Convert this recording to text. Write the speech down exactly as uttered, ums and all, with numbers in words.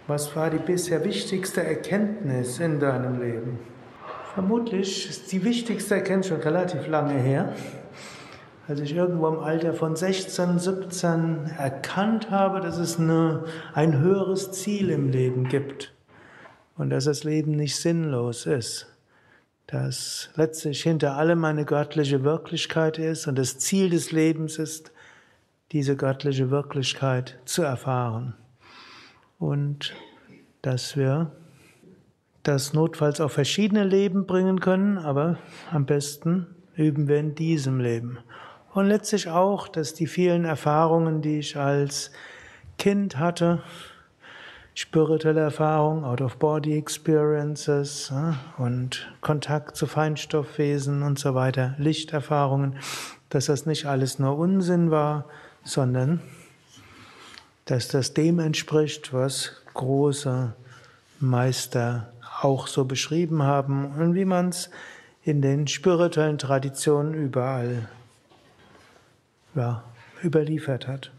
Was war die bisher wichtigste Erkenntnis in deinem Leben? Vermutlich ist die wichtigste Erkenntnis schon relativ lange her, als ich irgendwo im Alter von sechzehn, siebzehn erkannt habe, dass es eine, ein höheres Ziel im Leben gibt und dass das Leben nicht sinnlos ist, dass letztlich hinter allem eine göttliche Wirklichkeit ist und das Ziel des Lebens ist, diese göttliche Wirklichkeit zu erfahren. Und dass wir das notfalls auf verschiedene Leben bringen können, aber am besten üben wir in diesem Leben. Und letztlich auch, dass die vielen Erfahrungen, die ich als Kind hatte, spirituelle Erfahrungen, Out-of-Body-Experiences und Kontakt zu Feinstoffwesen und so weiter, Lichterfahrungen, dass das nicht alles nur Unsinn war, sondern dass das dem entspricht, was große Meister auch so beschrieben haben und wie man es in den spirituellen Traditionen überall ja, überliefert hat.